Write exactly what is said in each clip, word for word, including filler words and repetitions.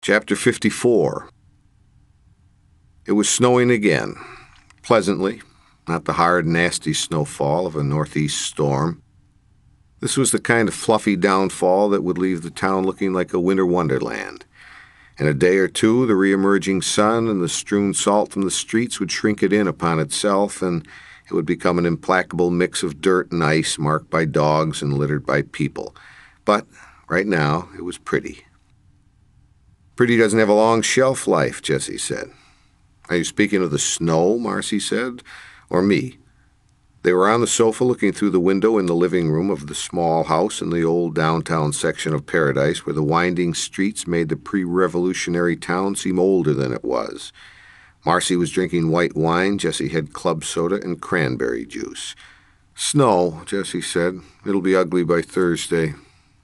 Chapter fifty-four. It was snowing again, pleasantly, not the hard, nasty snowfall of a northeast storm. This was the kind of fluffy downfall that would leave the town looking like a winter wonderland. In a day or two, the re-emerging sun and the strewn salt from the streets would shrink it in upon itself, and it would become an implacable mix of dirt and ice marked by dogs and littered by people. But right now, it was pretty. Pretty doesn't have a long shelf life, Jessie said. Are you speaking of the snow, Marcy said, or me? They were on the sofa looking through the window in the living room of the small house in the old downtown section of Paradise where the winding streets made the pre-revolutionary town seem older than it was. Marcy was drinking white wine, Jessie had club soda and cranberry juice. Snow, Jessie said. It'll be ugly by Thursday.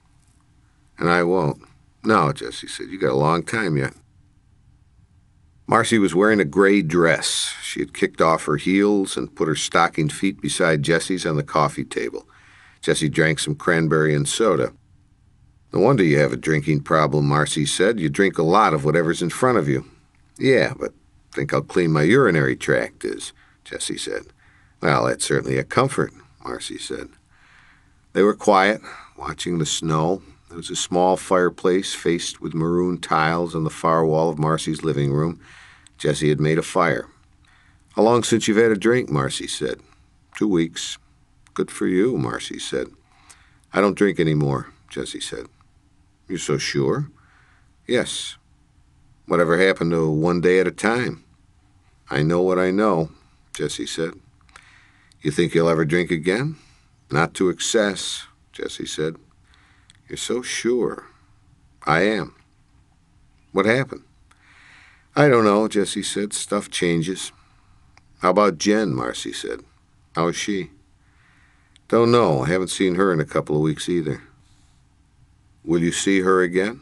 And I won't. No, Jessie said, you got a long time yet. Marcy was wearing a gray dress. She had kicked off her heels and put her stockinged feet beside Jessie's on the coffee table. Jessie drank some cranberry and soda. No wonder you have a drinking problem, Marcy said. You drink a lot of whatever's in front of you. Yeah, but think how clean my urinary tract is, Jessie said. Well, that's certainly a comfort, Marcy said. They were quiet, watching the snow. There was a small fireplace faced with maroon tiles on the far wall of Marcy's living room. Jessie had made a fire. How long since you've had a drink, Marcy said. Two weeks. Good for you, Marcy said. I don't drink any more, Jessie said. You're so sure? Yes. Whatever happened to one day at a time? I know what I know, Jessie said. You think you'll ever drink again? Not to excess, Jessie said. You're so sure. I am. What happened? I don't know, Jessie said. Stuff changes. How about Jen, Marcy said. How is she? Don't know. I haven't seen her in a couple of weeks either. Will you see her again?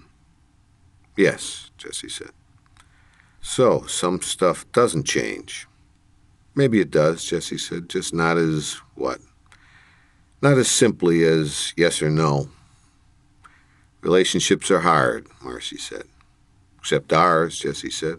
Yes, Jessie said. So, some stuff doesn't change. Maybe it does, Jessie said, just not as what? Not as simply as yes or no. Relationships are hard, Marcy said. Except ours, Jessie said.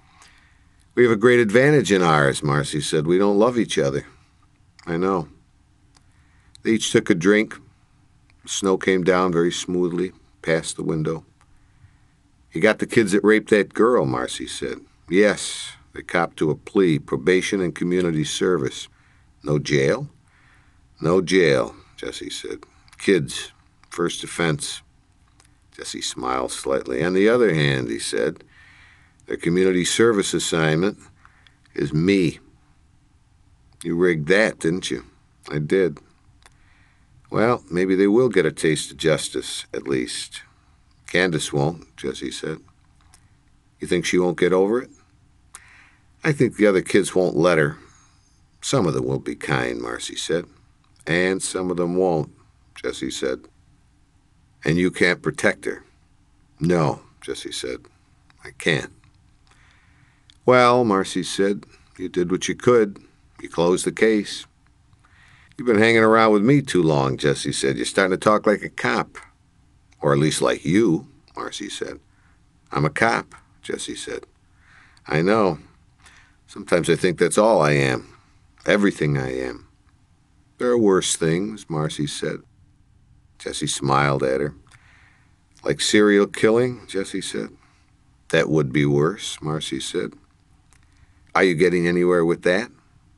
We have a great advantage in ours, Marcy said. We don't love each other. I know. They each took a drink. The snow came down very smoothly past the window. You got the kids that raped that girl, Marcy said. Yes, they copped to a plea, probation and community service. No jail? No jail, Jessie said. Kids, first offense. Jessie smiled slightly. On the other hand, he said, their community service assignment is me. You rigged that, didn't you? I did. Well, maybe they will get a taste of justice, at least. Candace won't, Jessie said. You think she won't get over it? I think the other kids won't let her. Some of them will be kind, Marcy said. And some of them won't, Jessie said. And you can't protect her. No, Jessie said. I can't. Well, Marcy said, you did what you could. You closed the case. You've been hanging around with me too long, Jessie said. You're starting to talk like a cop. Or at least like you, Marcy said. I'm a cop, Jessie said. I know. Sometimes I think that's all I am. Everything I am. There are worse things, Marcy said. Jessie smiled at her. Like serial killing, Jessie said. That would be worse, Marcy said. Are you getting anywhere with that?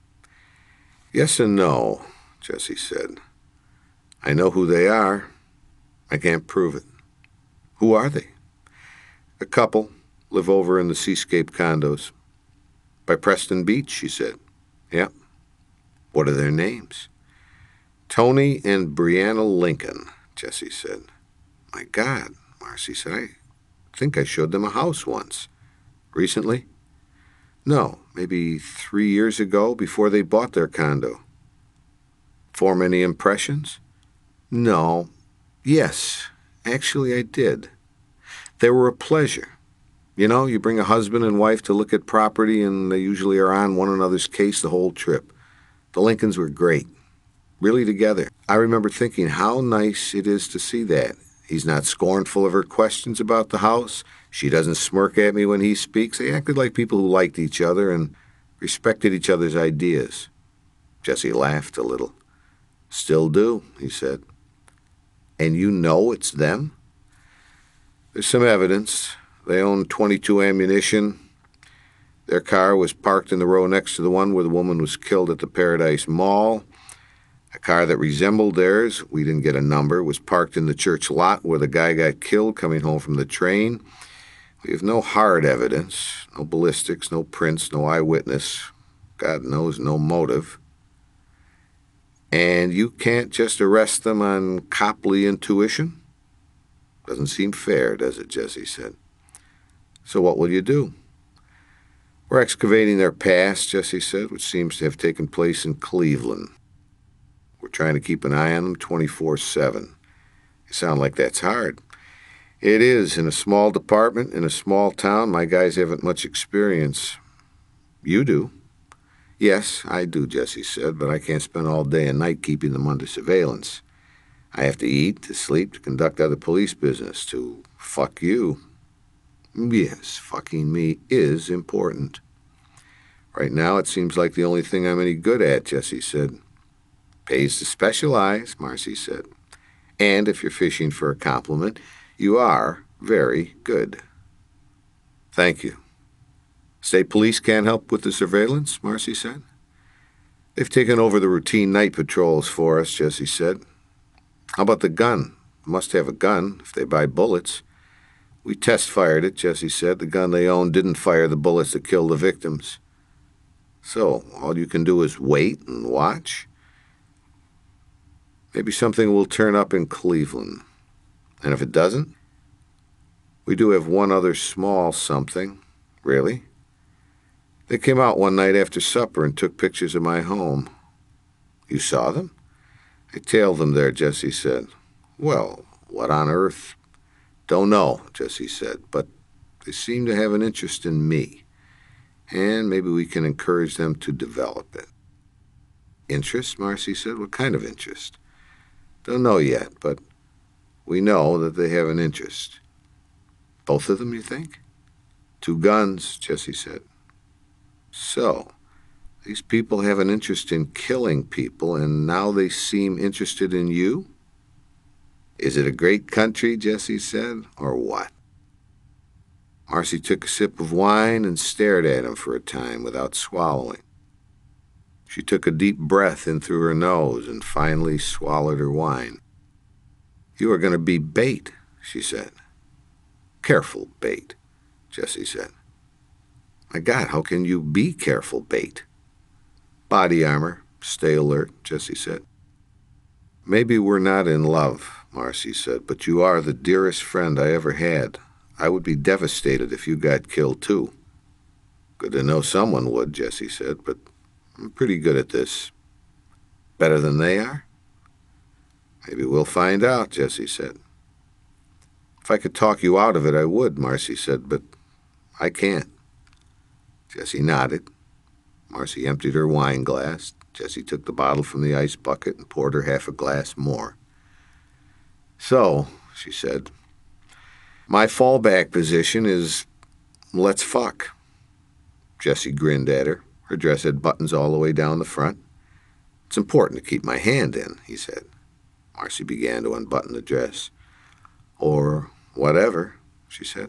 Yes and no, Jessie said. I know who they are. I can't prove it. Who are they? A couple. Live over in the Seascape condos. By Preston Beach, she said. Yep. What are their names? Tony and Brianna Lincoln, Jessie said. My God, Marcy said, I think I showed them a house once. Recently? No, maybe three years ago, before they bought their condo. Form any impressions? No. Yes, actually I did. They were a pleasure. You know, you bring a husband and wife to look at property, and they usually are on one another's case the whole trip. The Lincolns were great. Really together. I remember thinking how nice it is to see that. He's not scornful of her questions about the house. She doesn't smirk at me when he speaks. They acted like people who liked each other and respected each other's ideas. Jesse laughed a little. Still do, he said. And you know it's them? There's some evidence. They own twenty-two ammunition. Their car was parked in the row next to the one where the woman was killed at the Paradise Mall. A car that resembled theirs, we didn't get a number, was parked in the church lot where the guy got killed coming home from the train. We have no hard evidence, no ballistics, no prints, no eyewitness. God knows, no motive. And you can't just arrest them on Copley intuition? Doesn't seem fair, does it, Jesse said. So what will you do? We're excavating their past, Jesse said, which seems to have taken place in Cleveland. We're trying to keep an eye on them twenty-four seven. You sound like that's hard. It is. In a small department, in a small town, my guys haven't much experience. You do. Yes, I do, Jesse said, but I can't spend all day and night keeping them under surveillance. I have to eat, to sleep, to conduct other police business, to fuck you. Yes, fucking me is important. Right now it seems like the only thing I'm any good at, Jesse said. Pays to specialize, Marcy said. And if you're fishing for a compliment, you are very good. Thank you. State police can't help with the surveillance, Marcy said. They've taken over the routine night patrols for us, Jesse said. How about the gun? Must have a gun if they buy bullets. We test-fired it, Jesse said. The gun they own didn't fire the bullets that killed the victims. So, all you can do is wait and watch? Maybe something will turn up in Cleveland. And if it doesn't? We do have one other small something. Really? They came out one night after supper and took pictures of my home. You saw them? I tailed them there, Jesse said. Well, what on earth? Don't know, Jesse said, but they seem to have an interest in me. And maybe we can encourage them to develop it. Interest, Marcy said. What kind of interest? Don't know yet, but we know that they have an interest. Both of them, you think? Two guns, Jesse said. So, these people have an interest in killing people, and now they seem interested in you? Is it a great country, Jesse said, or what? Marcy took a sip of wine and stared at him for a time without swallowing. She took a deep breath in through her nose and finally swallowed her wine. You are going to be bait, she said. Careful bait, Jesse said. My God, how can you be careful bait? Body armor, stay alert, Jesse said. Maybe we're not in love, Marcy said, but you are the dearest friend I ever had. I would be devastated if you got killed, too. Good to know someone would, Jesse said, but I'm pretty good at this. Better than they are? Maybe we'll find out, Jesse said. If I could talk you out of it, I would, Marcy said, but I can't. Jesse nodded. Marcy emptied her wine glass. Jesse took the bottle from the ice bucket and poured her half a glass more. So, she said, my fallback position is, let's fuck. Jesse grinned at her. Her dress had buttons all the way down the front. It's important to keep my hand in, he said. Marcy began to unbutton the dress. Or whatever, she said.